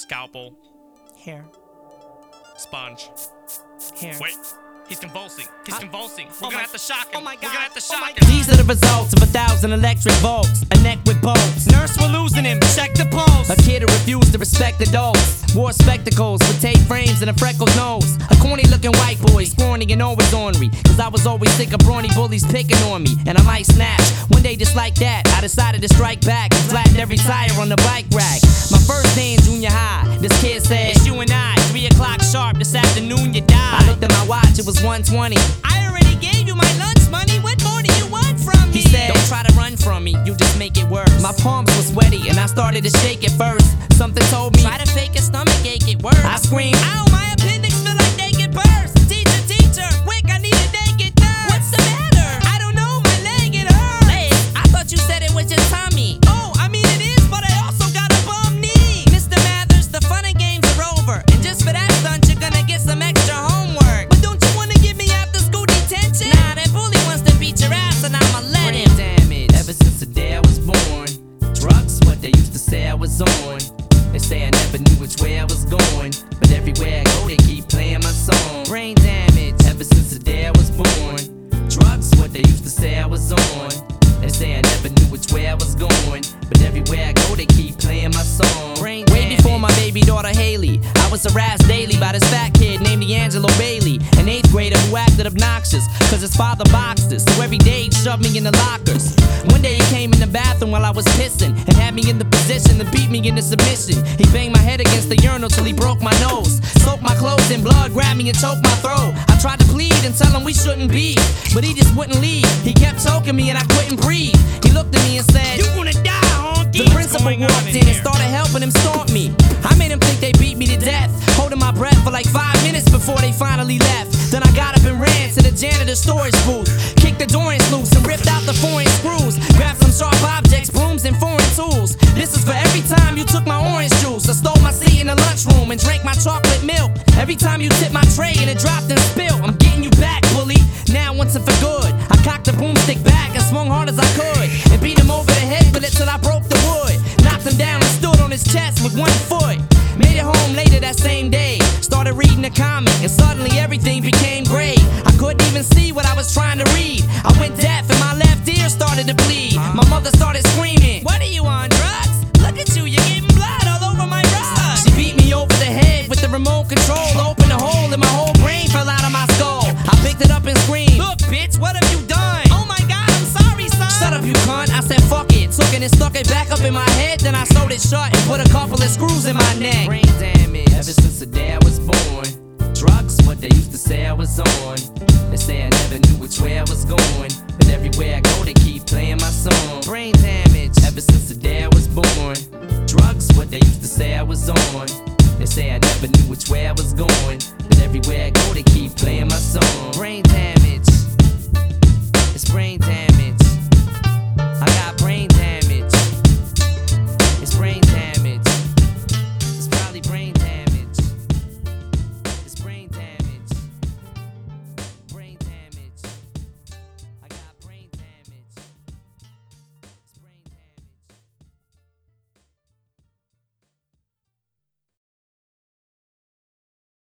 Scalpel. Here. Sponge. Here. Wait. He's convulsing. He's convulsing. We're gonna have to shock him. Oh my God. We're gonna have to shock him. These are the results of 1,000 electric volts. A neck with bolts. Nurse, we're losing him. Check the pulse. A kid who refused to respect adults. Wore spectacles with tape frames and a freckled nose. A corny looking white boy, scrawny and always ornery. Cause I was always sick of brawny bullies picking on me. And I might snatch. One day just like that, I decided to strike back and flatten every tire on the bike rack. My first day in junior high, this kid said, it's you and I, 3 o'clock sharp this afternoon you die. I looked at my watch, it was 1:20. I already gave you my lunch money. What more do you want from me? He said, don't try to run from me, you just make it worse. My palms were sweaty and I started to shake at first. Something told me, Try to fake a stomach ache, it works. I screamed, Ow, my appendix feel like they get burst. Teacher, quick, I need a naked nurse. What's the matter? I don't know, my leg, it hurts. Leg? I thought you said it was your tummy. Oh, I mean it is, but I also got a bum knee. Mr. Mathers, the fun and games are over. And just for that stunt, you're gonna get some extra homework. But don't you wanna give me after school detention? Nah, that bully wants to beat your ass and I'ma let him. Damage. Ever since the day I was born, drugs, what they used to say I was on. They say I never knew which way I was going, but everywhere I go they keep playing my song. Brain damage. Ever since the day I was born, drugs, what they used to say I was on. They say I never knew which way I was going, but everywhere I go they keep playing my song. Brain Way before my baby daughter Haley, I was harassed daily by this fat kid named D'Angelo Bailey, an 8th grader who acted obnoxious cause his father boxed us, so every day he'd shove me in the lockers. One day he came in the bathroom while I was pissing and had me in the position to beat me into submission. He banged my head against the urinal till he broke my nose, soaked my clothes in blood, grabbed me and choked my throat. I tried to plead and tell him we shouldn't be, but he just wouldn't leave. He kept choking me and I couldn't breathe. He looked at me and said, You gonna die, honky. the principal walked in and started helping him stomp me. I made him think they beat me to death, holding my breath for like 5 minutes before they finally left. Then I got up and ran to the janitor's storage booth, kicked the door loose and ripped out the foreign screws, grabbed some sharp objects, brooms and foreign tools. This is for every time you took my orange juice, I stole my seat in the lunchroom and drank my chocolate milk. Every time you tipped my tray and it dropped and spilled. I'm getting you back, bully, now once and for good. I cocked the broomstick back and swung hard as I could and beat him over the head with it till I broke the wood. Knocked him down and stood on his chest with 1 foot. Made it home later that same day, started reading a comic and suddenly everything became gray. I couldn't even see what I was trying to read. I went deaf and my left ear started to bleed. My mother started screaming, What are you on, drugs? Look at you, you're getting blood all over my rug. she beat me over the head with the remote control, opened a hole and my whole brain fell out of my skull. I picked it up and screamed, Look, bitch, what have you done? Oh my God, I'm sorry, son. shut up you cunt. I said fuck it, took it and stuck it back up in my head. Then I sewed it shut and put a couple of screws in my neck. Brain damage. Ever since the day I was born, drugs, what they used to say I was on. They say I never knew which way I was going, but everywhere I go they keep playing my song. Brain damage. Ever since the day I was born, drugs, what they used to say I was on. They say I never knew which way I was going, but everywhere I go they keep playing my song. Brain damage.